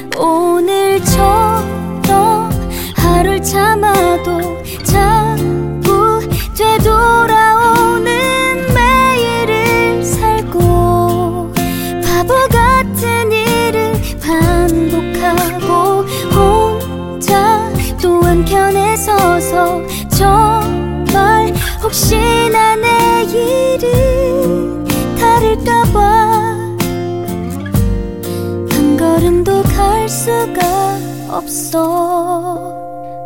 오늘처럼 하루를 참아도 자꾸 되돌아오는 매일을 살고 바보 같은 일을 반복하고 혼자 또 한켠에 서서 정말 혹시나 내일이 다를까봐 한 걸음도 갈 수가 없어.